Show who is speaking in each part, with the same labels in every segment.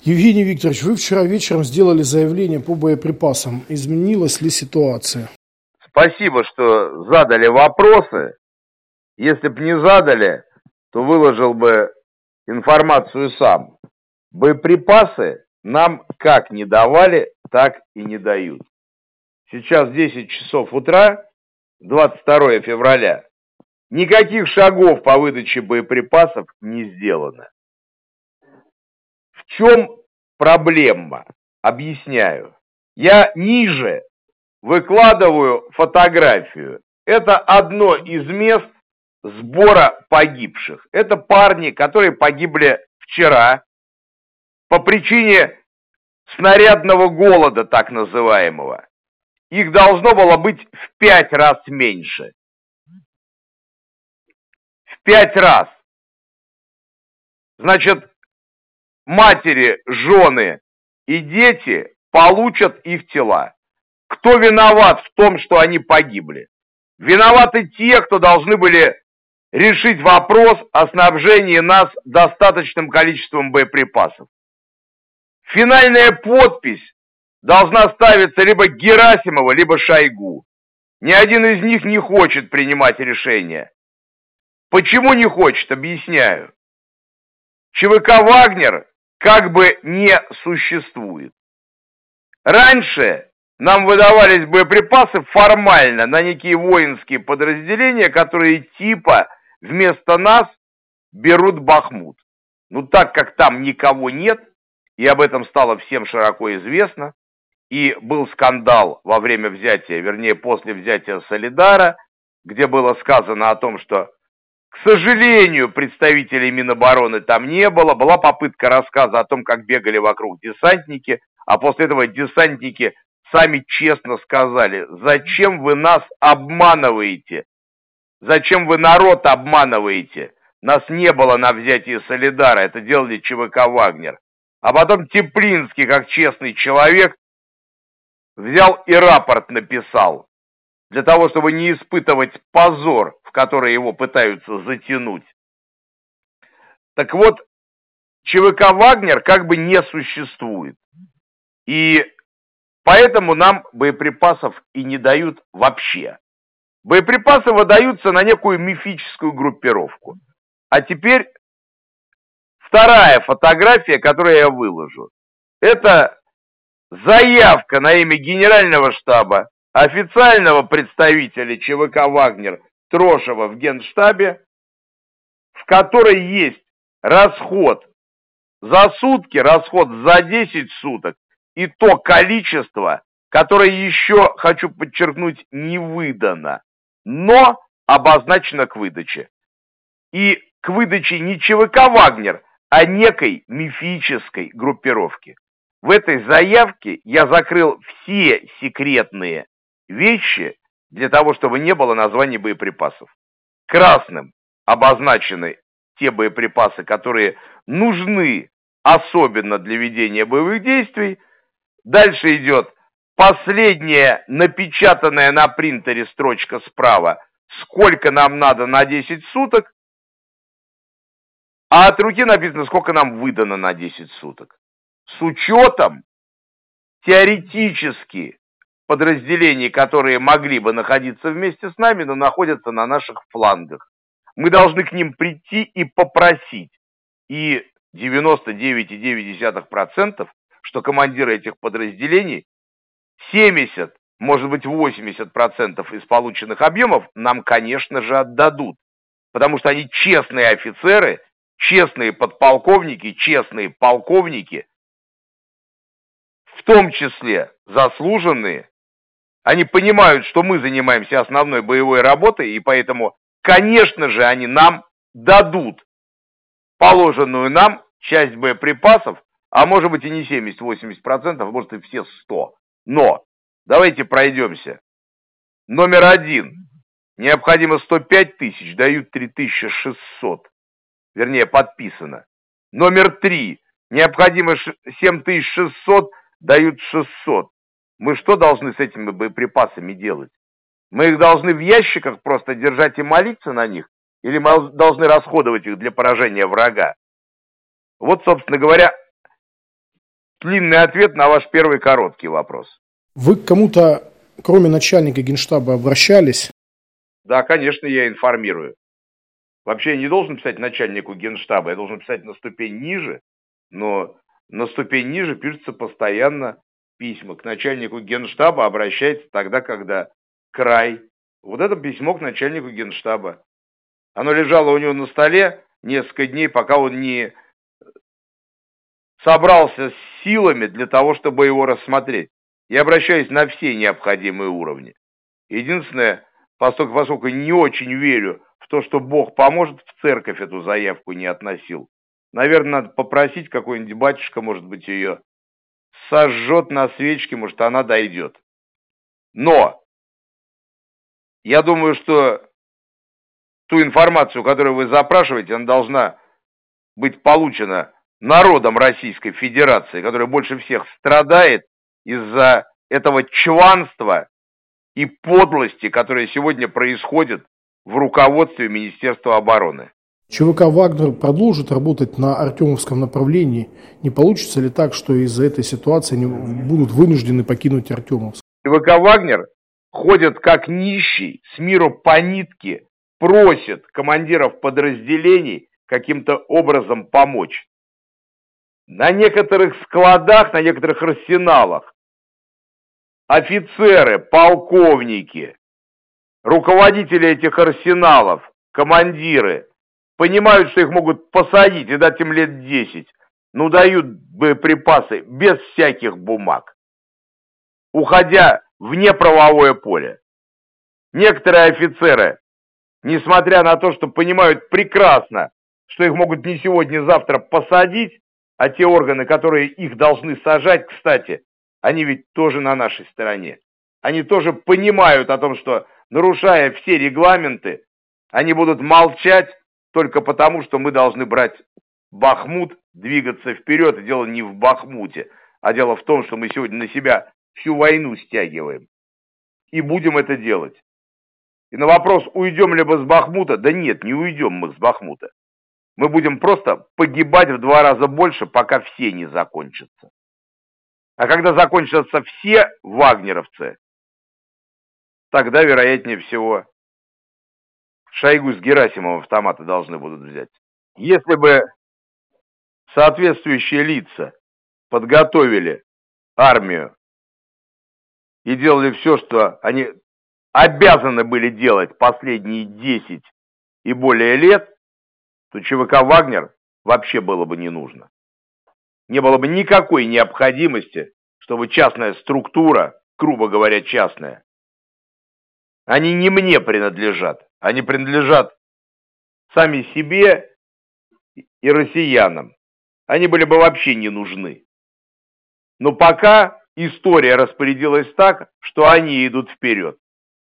Speaker 1: Евгений Викторович, вы вчера вечером сделали заявление по боеприпасам. Изменилась ли ситуация?
Speaker 2: Спасибо, что задали вопросы. Если бы не задали, то выложил бы информацию сам. Боеприпасы нам как не давали, так и не дают. Сейчас 10 часов утра, 22 февраля. Никаких шагов по выдаче боеприпасов не сделано. В чем проблема? Объясняю. Я ниже выкладываю фотографию. Это одно из мест сбора погибших. Это парни, которые погибли вчера по причине снарядного голода, так называемого. Их должно было быть в 5 раз меньше. В 5 раз. Значит, матери, жены и дети получат их тела. Кто виноват в том, что они погибли? Виноваты те, кто должны были решить вопрос о снабжении нас достаточным количеством боеприпасов. Финальная подпись должна ставиться либо Герасимова, либо Шойгу. Ни один из них не хочет принимать решение. Почему не хочет? Объясняю. ЧВК «Вагнер» как бы не существует. Раньше нам выдавались боеприпасы формально на некие воинские подразделения, которые типа вместо нас берут Бахмут. Ну так как там никого нет, и об этом стало всем широко известно, и был скандал во время взятия, вернее после взятия Солидара, где было сказано о том, что, к сожалению, представителей Минобороны там не было, была попытка рассказа о том, как бегали вокруг десантники, а после этого десантники сами честно сказали: зачем вы нас обманываете? Зачем вы народ обманываете? Нас не было на взятии Солидара, это делали ЧВК «Вагнер». А потом Теплинский, как честный человек, взял и рапорт написал, для того, чтобы не испытывать позор, в который его пытаются затянуть. Так вот, ЧВК «Вагнер» как бы не существует. И поэтому нам боеприпасов и не дают вообще. Боеприпасы выдаются на некую мифическую группировку. А теперь вторая фотография, которую я выложу. Это заявка на имя Генерального штаба, официального представителя ЧВК «Вагнер» Трошева в Генштабе, в которой есть расход за сутки, расход за 10 суток и то количество, которое еще, хочу подчеркнуть, не выдано, но обозначено к выдаче. И к выдаче не ЧВК «Вагнер», а некой мифической группировки. В этой заявке я закрыл все секретные вещи для того, чтобы не было названий боеприпасов. Красным обозначены те боеприпасы, которые нужны особенно для ведения боевых действий. Дальше идет последняя напечатанная на принтере строчка справа, сколько нам надо на 10 суток, а от руки написано, сколько нам выдано на 10 суток. С учетом теоретически подразделений, которые могли бы находиться вместе с нами, но находятся на наших флангах. Мы должны к ним прийти и попросить. И 99,9%, что командиры этих подразделений 70, может быть 80% из полученных объемов нам, конечно же, отдадут. Потому что они честные офицеры, честные подполковники, честные полковники, в том числе заслуженные. Они понимают, что мы занимаемся основной боевой работой, и поэтому, конечно же, они нам дадут положенную нам часть боеприпасов, а может быть и не 70-80%, может и все 100%. Но давайте пройдемся. Номер 1. Необходимо 105 тысяч, дают 3600. Вернее, подписано. Номер 3. Необходимо 7600, дают 600. Мы что должны с этими боеприпасами делать? Мы их должны в ящиках просто держать и молиться на них? Или мы должны расходовать их для поражения врага? Вот, собственно говоря, длинный ответ на ваш первый короткий вопрос.
Speaker 1: Вы к кому-то, кроме начальника Генштаба, обращались?
Speaker 2: Да, конечно, я информирую. Вообще я не должен писать начальнику Генштаба, я должен писать на ступень ниже, но на ступень ниже пишется постоянно письма. К начальнику Генштаба обращается тогда, когда край. Вот это письмо к начальнику Генштаба. Оно лежало у него на столе несколько дней, пока он не собрался с силами для того, чтобы его рассмотреть. Я обращаюсь на все необходимые уровни. Единственное, поскольку не очень верю в то, что Бог поможет, в церковь эту заявку не относил. Наверное, надо попросить, какой-нибудь батюшка, может быть, ее сожжет на свечке, может, она дойдет. Но я думаю, что ту информацию, которую вы запрашиваете, она должна быть получена народом Российской Федерации, который больше всех страдает из-за этого чванства и подлости, которые сегодня происходят в руководстве Министерства обороны.
Speaker 1: ЧВК «Вагнер» продолжит работать на Артемовском направлении. Не получится ли так, что из-за этой ситуации они будут вынуждены покинуть Артемовск?
Speaker 2: ЧВК «Вагнер» ходит как нищий, с миру по нитке, просит командиров подразделений каким-то образом помочь. На некоторых складах, на некоторых арсеналах офицеры, полковники, руководители этих арсеналов, командиры понимают, что их могут посадить и дать им лет 10, но дают боеприпасы без всяких бумаг, уходя в неправовое поле. Некоторые офицеры, несмотря на то, что понимают прекрасно, что их могут не сегодня-завтра посадить, а те органы, которые их должны сажать, кстати, они ведь тоже на нашей стороне. Они тоже понимают о том, что, нарушая все регламенты, они будут молчать только потому, что мы должны брать Бахмут, двигаться вперед. И дело не в Бахмуте, а дело в том, что мы сегодня на себя всю войну стягиваем. И будем это делать. И на вопрос, уйдем ли мы с Бахмута, да нет, не уйдем мы с Бахмута. Мы будем просто погибать в 2 раза больше, пока все не закончатся. А когда закончатся все вагнеровцы, тогда, вероятнее всего, Шойгу с Герасимовым автоматы должны будут взять. Если бы соответствующие лица подготовили армию и делали все, что они обязаны были делать последние 10 и более лет, то ЧВК «Вагнер» вообще было бы не нужно. Не было бы никакой необходимости, чтобы частная структура, грубо говоря, частная, они не мне принадлежат, они принадлежат сами себе и россиянам. Они были бы вообще не нужны. Но пока история распорядилась так, что они идут вперед.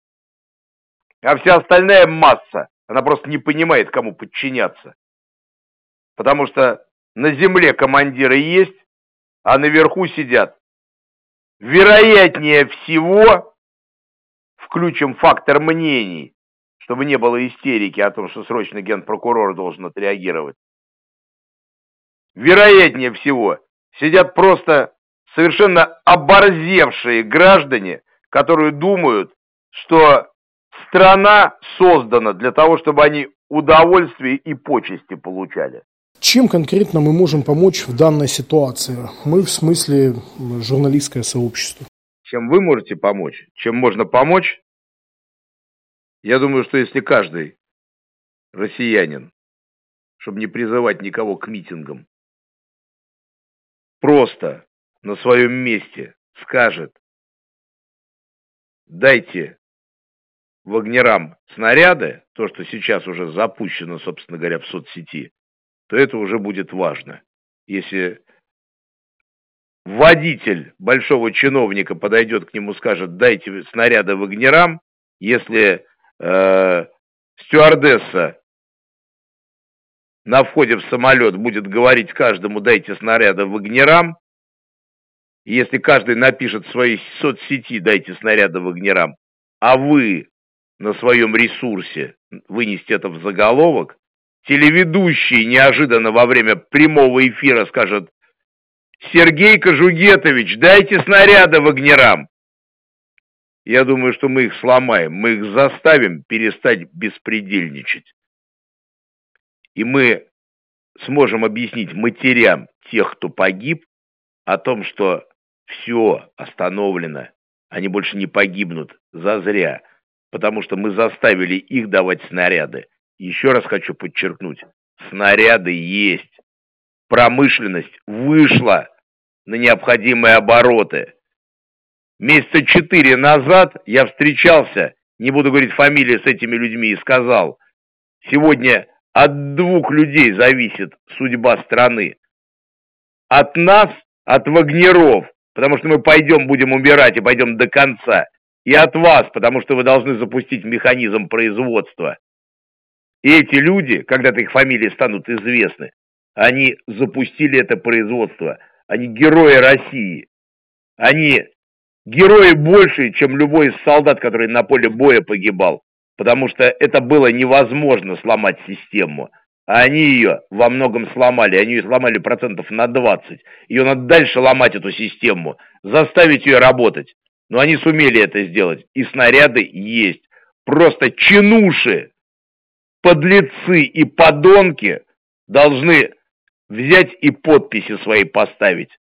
Speaker 2: А вся остальная масса, она просто не понимает, кому подчиняться. Потому что на земле командиры есть, а наверху сидят. Вероятнее всего, включим фактор мнений, чтобы не было истерики о том, что срочно генпрокурор должен отреагировать. Вероятнее всего, сидят просто совершенно оборзевшие граждане, которые думают, что страна создана для того, чтобы они удовольствие и почести получали.
Speaker 1: Чем конкретно мы можем помочь в данной ситуации? Мы в смысле журналистское сообщество.
Speaker 2: Чем вы можете помочь? Чем можно помочь? Я думаю, что если каждый россиянин, чтобы не призывать никого к митингам, просто на своем месте скажет: дайте вагнерам снаряды, то, что сейчас уже запущено, собственно говоря, в соцсети, то это уже будет важно. Если водитель большого чиновника подойдет к нему и скажет: дайте снаряды вагнерам, если стюардесса на входе в самолет будет говорить каждому: дайте снаряды вагнерам, если каждый напишет в своей соцсети: дайте снаряды вагнерам, а вы на своем ресурсе вынести это в заголовок, телеведущий неожиданно во время прямого эфира скажет: Сергей Кожугетович, дайте снаряды вагнерам. Я думаю, что мы их сломаем, мы их заставим перестать беспредельничать. И мы сможем объяснить матерям тех, кто погиб, о том, что все остановлено, они больше не погибнут зазря, потому что мы заставили их давать снаряды. Еще раз хочу подчеркнуть, снаряды есть. Промышленность вышла на необходимые обороты. Месяца 4 назад я встречался, не буду говорить фамилии, с этими людьми и сказал, сегодня от 2 людей зависит судьба страны. От нас, от вагнеров, потому что мы пойдем, будем умирать и пойдем до конца. И от вас, потому что вы должны запустить механизм производства. И эти люди, когда-то их фамилии станут известны, они запустили это производство. Они герои России. Они герои больше, чем любой из солдат, который на поле боя погибал. Потому что это было невозможно сломать систему. А они ее во многом сломали. Они ее сломали процентов на 20. Ее надо дальше ломать, эту систему. Заставить ее работать. Но они сумели это сделать. И снаряды есть. Просто чинуши, подлецы и подонки должны взять и подписи свои поставить.